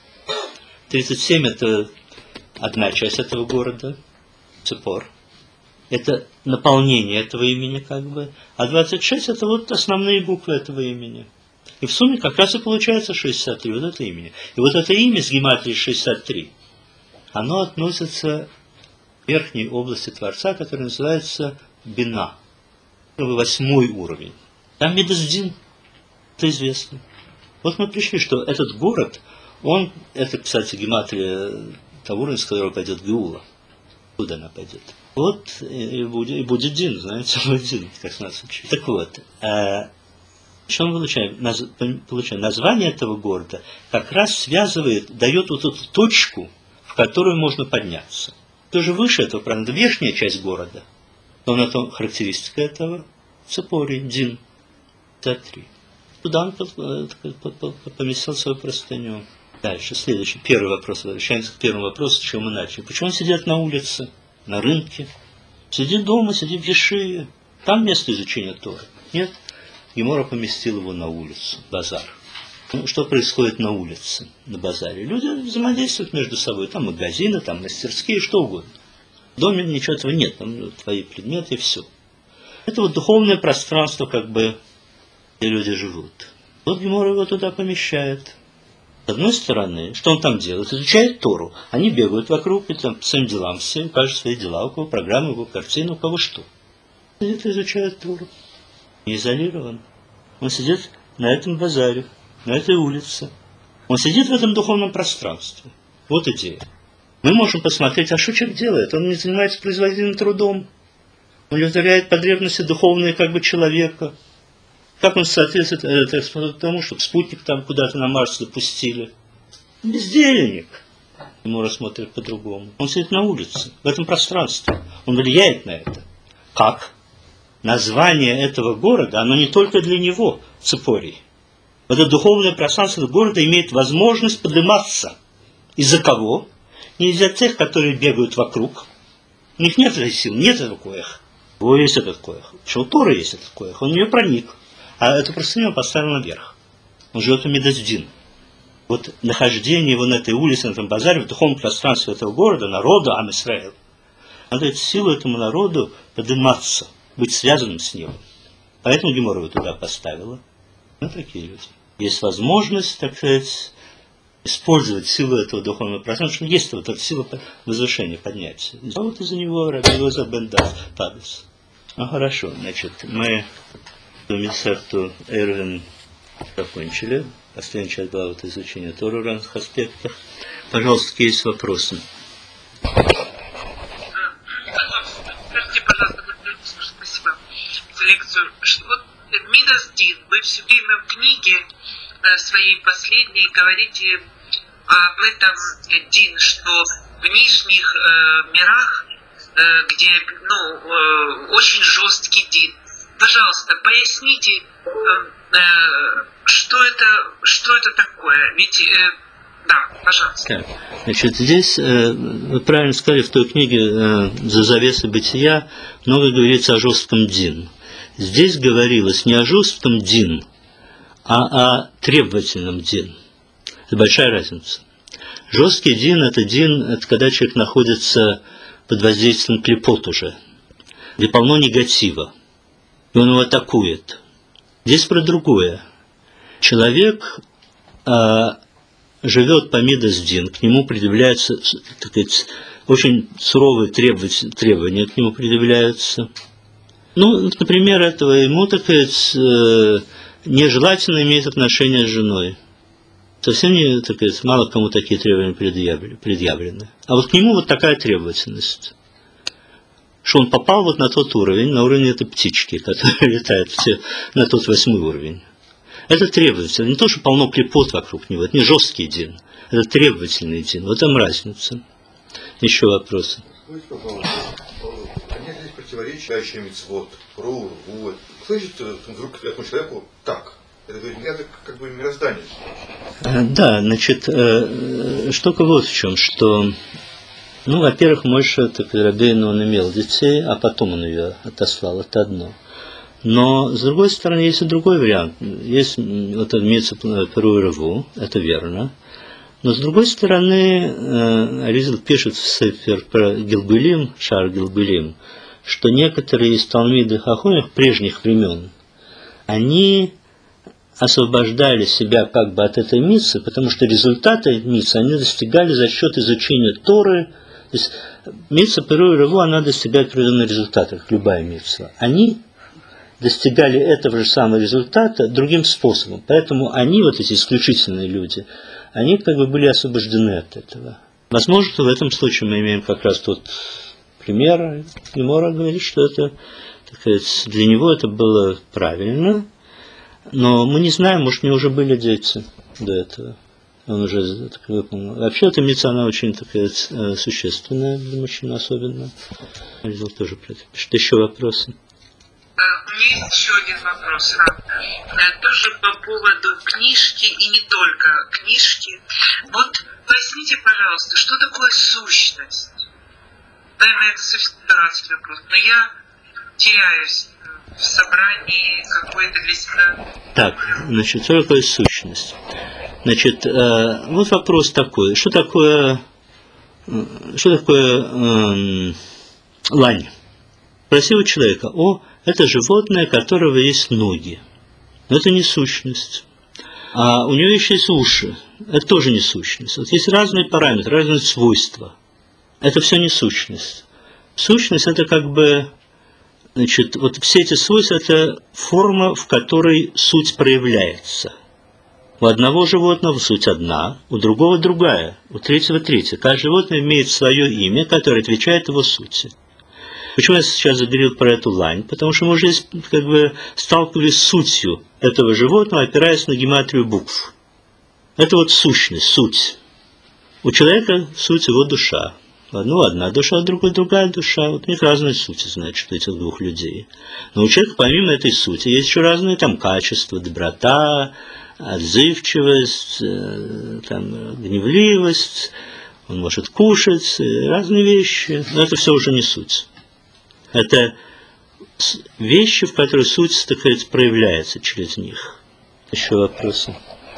[SPEAKER 1] тридцать семь это одна часть этого города, Ципор. Это наполнение этого имени как бы. А двадцать шесть это вот основные буквы этого имени. И в сумме как раз и получается шестьдесят три, вот это имя. И вот это имя с гематрией шестьдесят три, оно относится к верхней области Творца, которая называется Бина. Восьмой уровень. Там Мидас-Дин. Это известно. Вот мы пришли, что этот город, он, это, кстати, гематрия того уровня, с которого пойдет Геула. Куда она пойдет? Вот и будет, и будет Дин, знаете, будет Дин, как нас учили. Так вот, а, что мы получаем? Наз, получаем? Название этого города как раз связывает, дает вот эту точку, в которую можно подняться. Тоже выше этого, правда, верхняя часть города. Но на том характеристика этого Ципорий, Дин, пятьдесят три. Туда он поместил свою простыню. Дальше, следующий, первый вопрос. Возвращаемся к первому вопросу, с чего мы начали. Почему сидят на улице, на рынке? Сиди дома, сиди в Ешиве. Там место изучения Торы. Нет. Гемора поместил его на улицу, базар. Ну, что происходит на улице, на базаре? Люди взаимодействуют между собой. Там магазины, там мастерские, что угодно. В доме ничего этого нет. Там твои предметы и все. Это вот духовное пространство, как бы, где люди живут. Вот Гемора его туда помещает. С одной стороны, что он там делает? Изучает Тору. Они бегают вокруг, и там по своим делам все, у каждого свои дела, у кого программы, у кого картины, у кого что. Сидит и изучает Тору. Не изолирован. Он сидит на этом базаре, на этой улице. Он сидит в этом духовном пространстве. Вот идея. Мы можем посмотреть, а что человек делает? Он не занимается производительным трудом. Он удовлетворяет потребности духовные как бы человека. Как он соответствует э, тому, чтобы спутник там куда-то на Марс запустили? Бездельник. Ему рассмотрят по-другому. Он сидит на улице, в этом пространстве. Он влияет на это. Как? Название этого города, оно не только для него, Ципорий. Это духовное пространство города имеет возможность подниматься. Из-за кого? Не из-за тех, которые бегают вокруг. У них нет этой силы, нет этого коях. У него есть этот коях. Почему у Торы есть этот коях? Он в нее проник. А эту простыню он поставил наверх. Он живет в Мидас-Дин. Вот нахождение его на этой улице, на этом базаре, в духовном пространстве этого города, народа, Ам Исраэль, он дает силу этому народу подниматься, быть связанным с ним. Поэтому Гемора его туда поставила. Ну, такие люди. Есть возможность, так сказать, использовать силу этого духовного пространства, что есть вот эта сила возвышения, поднятия. И вот из-за него Раби Элиэзер бен Падес. Ну, хорошо, значит, мы в Месехту Эрвин Закончили. Последняя часть была вот изучение Торы в разных аспектах. Пожалуйста, какие есть вопросы?
[SPEAKER 2] Скажите, пожалуйста, спасибо за лекцию. Вот Мидас Дин, вы все время в книге своей последней говорите об этом Дин, что в нижних э, мирах, э, где ну, э, очень жесткий Дин. Пожалуйста, поясните, э, э, что это, что это такое? Ведь, э, да, пожалуйста.
[SPEAKER 1] Так, значит, здесь, э, вы правильно сказали, в той книге э, «За завесой бытия» много говорится о жестком Дин. Здесь говорилось не о жестком Дин, а о требовательном Дин. Это большая разница. Жесткий Дин – это Дин, это когда человек находится под воздействием клипот уже, где полно негатива, и он его атакует. Здесь про другое. Человек а, живет по Мидас Дин, к нему предъявляются, так сказать, очень суровые требования, к нему предъявляются. Ну, например, этого ему, так сказать, нежелательно иметь отношения с женой. Совсем не, так сказать, мало кому такие требования предъявлены. А вот к нему вот такая требовательность, что он попал вот на тот уровень, на уровень этой птички, которая летает все на тот восьмой уровень. Это требовательно. Не то, что полно клепот вокруг него, это не жесткий Дин, это требовательный Дин. Вот там разница. Еще вопросы.
[SPEAKER 3] Скажите, пожалуйста, нет здесь противоречия мицвот, ру, ру. Слышит вдруг этому человеку так? Это, это как бы мироздание.
[SPEAKER 1] Да, значит, штука вот в чем, что, ну, во-первых, Моше, так Рабейну, он имел детей, а потом он ее отослал, это одно. Но, с другой стороны, есть и другой вариант. Есть вот митцва Перу и Реву, это верно. Но, с другой стороны, Аризал пишет в Сефер про Гилгулим, Шар Гилгулим, что некоторые из Талмиды Хахонов прежних времен, они освобождали себя как бы от этой митцвы, потому что результаты митцвы они достигали за счет изучения Торы. То есть митцва Перу и Реву, она достигает определенных результатов, как любая митцва. Они достигали этого же самого результата другим способом. Поэтому они, вот эти исключительные люди, они как бы были освобождены от этого. Возможно, в этом случае мы имеем как раз тот пример. Гемора говорит, что это, так сказать, для него это было правильно. Но мы не знаем, может, у него уже были дети до этого. Он уже так выполнил. Вообще, эта митцва, она очень такая существенная для мужчин особенно. Аризал тоже про это пишет. Еще вопросы?
[SPEAKER 2] У меня есть еще один вопрос. Тоже по поводу книжки и не только книжки. Вот поясните, пожалуйста, что такое сущность? Наверное, это совсем дурацкий вопрос, но я теряюсь в собрании какой-то для себя.
[SPEAKER 1] Так, значит, что такое сущность? Значит, э, вот вопрос такой. Что такое, что такое э, лань? Спросил у человека: о, это животное, у которого есть ноги. Но это не сущность. А у него еще есть уши. Это тоже не сущность. Вот есть разные параметры, разные свойства. Это все не сущность. Сущность – это как бы, значит, вот все эти свойства – это форма, в которой суть проявляется. У одного животного суть одна, у другого другая, у третьего третья. Каждое животное имеет свое имя, которое отвечает его сути. Почему я сейчас заговорил про эту лань? Потому что мы уже как бы сталкивались с сутью этого животного, опираясь на гематрию букв. Это вот сущность, суть. У человека суть его душа. У одного одна душа, у другой другая душа. Вот у них разные сути, значит, у этих двух людей. Но у человека помимо этой сути есть еще разные там качества, доброта, отзывчивость, там, гневливость. Он может кушать, разные вещи. Но это все уже не суть. Это вещи, в которые суть, так сказать, проявляется через них. Еще вопросы?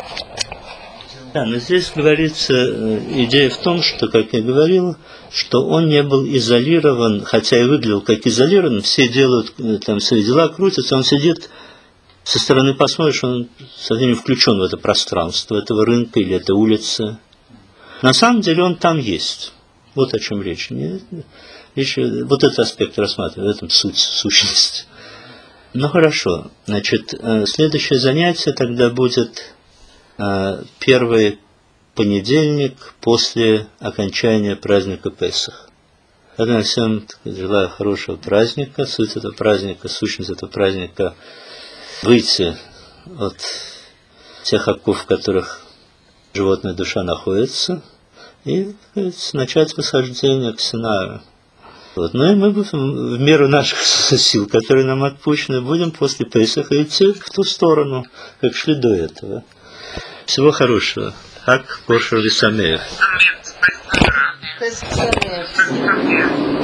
[SPEAKER 1] Да, но здесь говорится, идея в том, что, как я говорил, что он не был изолирован, хотя и выглядел как изолирован, все делают, там свои дела крутятся, он сидит, со стороны посмотришь, он совсем не включен в это пространство, этого рынка или этой улицы. На самом деле он там есть. Вот о чем речь. Речь вот этот аспект рассматривает, в этом суть, сущность. Ну хорошо, значит, э, следующее занятие тогда будет э, первый понедельник после окончания праздника Песах. Я всем желаю хорошего праздника. Суть этого праздника, сущность этого праздника – выйти от тех оков, в которых животная душа находится, и, так сказать, начать восхождение к Синаю. Вот. Ну и мы будем в меру наших сил, которые нам отпущены, будем после Песаха идти в ту сторону, как шли до этого. Всего хорошего. Хак Кошер Висамеев.
[SPEAKER 2] Аминь. Спасибо.
[SPEAKER 4] Спасибо.